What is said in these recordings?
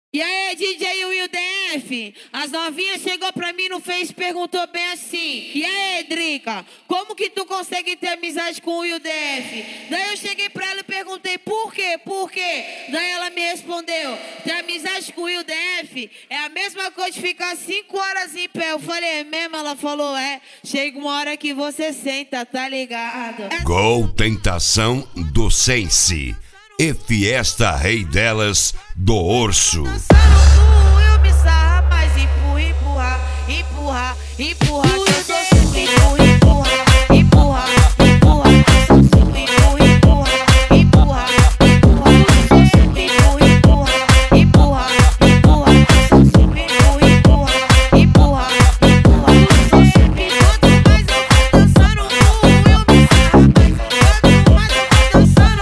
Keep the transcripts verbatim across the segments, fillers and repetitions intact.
E aí, D J Will D F, as novinhas chegou pra mim no Face e perguntou bem assim: e aí, Drica, como que tu consegue ter amizade com o Will D F? Daí eu cheguei pra ela e perguntei por quê, por quê? Daí ela me respondeu: ter amizade com o Will D F é a mesma coisa de ficar cinco horas em pé. Eu falei, é mesmo? Ela falou, é, chega uma hora que você senta, tá ligado? Gol Tentação do Sense e Fiesta Rei delas do Urso. Eu me sarra, mas empurra, empurra, empurra, empurra, que eu sou super empurra, empurra, empurra, empurra, empurra, empurra, empurra, empurra, empurra, empurra, empurra, empurra, empurra, empurra, empurra. Quanto mais eu vou dançando, eu me sarra, mas quanto mais eu vou dançando,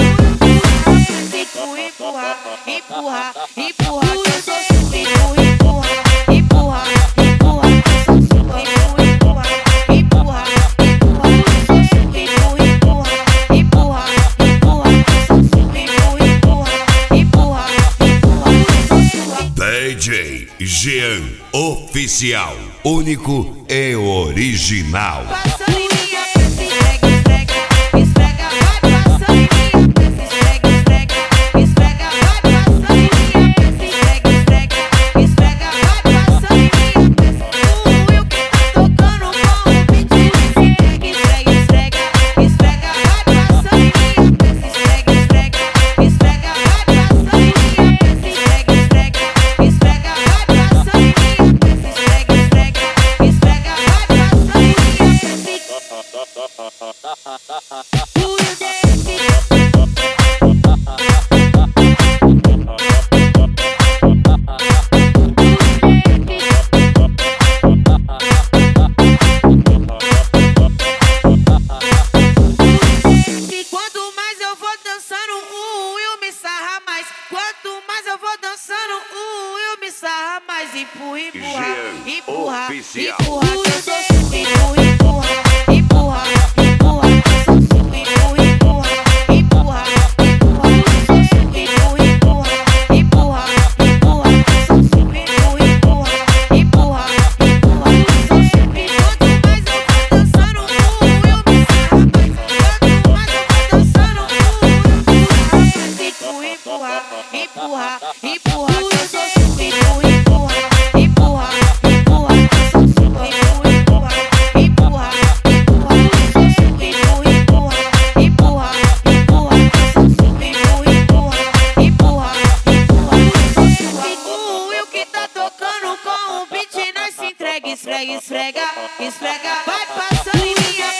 empurra, empurra, empurra, que eu sou super empurra, empurra, empurra, empurra, empurra, empurra, empurra, empurra, empurra, empurra, empurra. D J Jean Oficial, único e original. Passando em minha peça, esfrega, esfrega, esfrega, vai passando em minha peça, esfrega, esfrega, esfrega, vai passando em minha peça, esfrega, esfrega, esfrega, vai passando em minha peça. O Will que tá tocando com o beat, esfrega, esfrega, esfrega, esfrega, vai passando em minha peça, esfrega, esfrega, esfrega, vai passando em minha peça, esfrega, esfrega, esfrega, vai passando em minha peça, esfrega, esfrega, esfrega, vai passando em minha peça. O Will D F. E quanto mais eu vou dançando, o Will me sarra mais. Quanto mais eu vou dançando, o Will me sarra mais. Empurra, empurra, Jean empurra, Oficial. empurra, que eu sou super empurra, empurra, empurra, empurra, que eu sou super empurra, empurra, empurra, empurra, que eu sou super empurra, empurra, empurra, empurra, que eu sou super empurra, empurra, empurra, empurra, que eu sou super. Quanto mais eu vou dançando, o Will me sarra mais. Quanto mais eu vou dançando, o Will me sarra mais. Empurra, empurra, empurra, empurra, que eu sou super empurra, empurra, empurra, empurra, que eu sou super empurra, empurra, empurra, empurra, que eu sou super empurra, empurra, empurra, empurra, que eu sou super empurra, empurra, empurra, empurra, que eu sou super. O Will que tá tocando com o beat, nós se entrega, esfrega, esfrega, esfrega, vai passando em minha